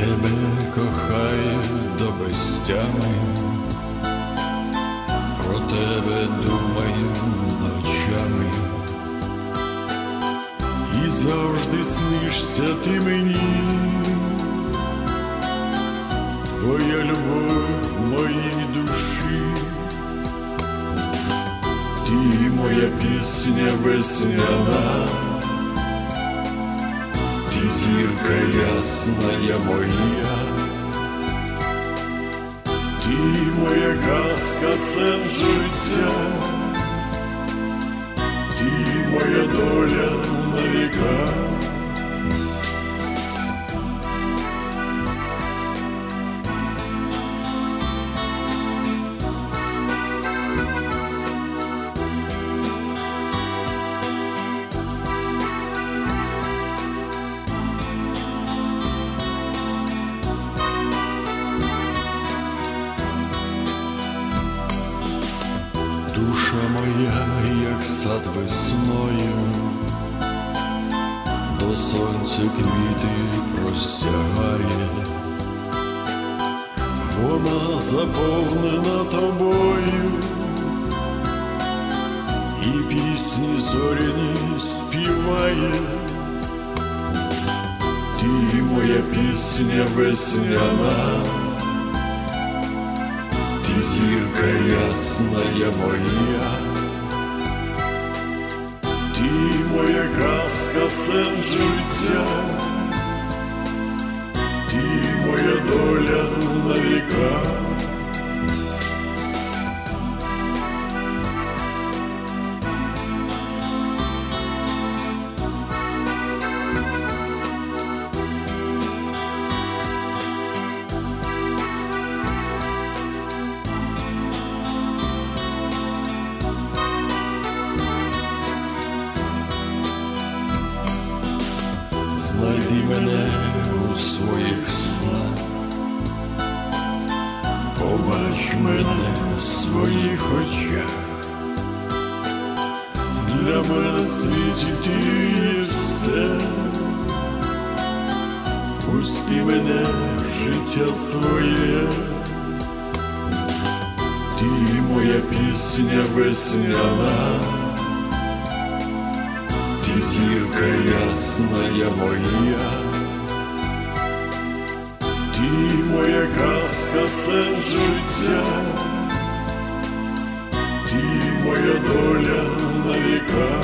тебе кохаю до безтями, про тебе думаю ночами, і завжди снишся ти мені, твоя любов моїй душі, ти моя пісня весняна, ти зірка ясная моя, ти моя казка, сен життя, ти моя доля на віка. Душа моя, як сад весною, до сонця квіти простягає, вона заповнена тобою, і пісні зоряні співає, ти моя пісня весняна, ти зірка ясная моя, ти моя казка, сен життя, ти моя доля на віка. Знайди мене у своїх снах, побач мене в своїх очах, для мене в світі ти є все, пусти мене в життя своє, ти моя пісня весняна, ти зірка ясная моя, ти моя казка, сен життя, ти моя доля на віка,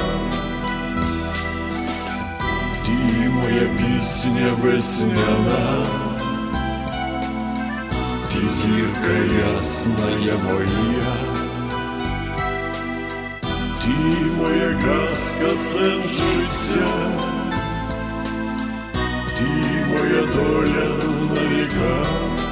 ти моя пісня весняна, ти зірка ясная моя, ти моя казка, сен життя, ти моя доля на віка.